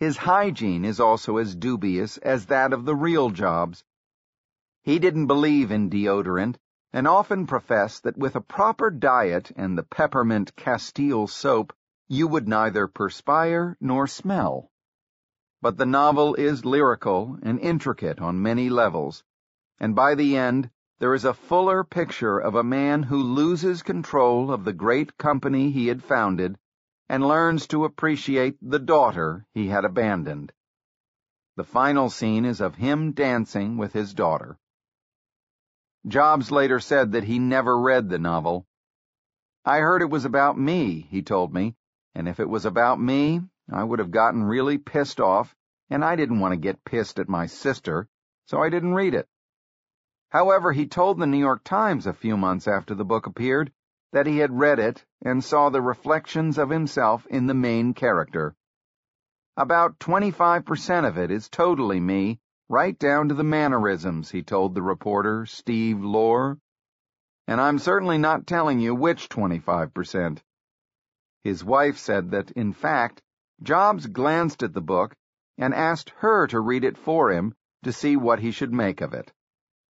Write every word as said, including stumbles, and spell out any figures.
His hygiene is also as dubious as that of the real Jobs. He didn't believe in deodorant, and often professed that with a proper diet and the peppermint Castile soap, you would neither perspire nor smell. But the novel is lyrical and intricate on many levels, and by the end, there is a fuller picture of a man who loses control of the great company he had founded and learns to appreciate the daughter he had abandoned. The final scene is of him dancing with his daughter. Jobs later said that he never read the novel. "I heard it was about me," he told me, "and if it was about me, I would have gotten really pissed off, and I didn't want to get pissed at my sister, so I didn't read it." However, he told the New York Times a few months after the book appeared that he had read it and saw the reflections of himself in the main character. "About twenty-five percent of it is totally me, right down to the mannerisms," he told the reporter, Steve Lohr. "And I'm certainly not telling you which twenty-five percent. His wife said that, in fact, Jobs glanced at the book and asked her to read it for him to see what he should make of it.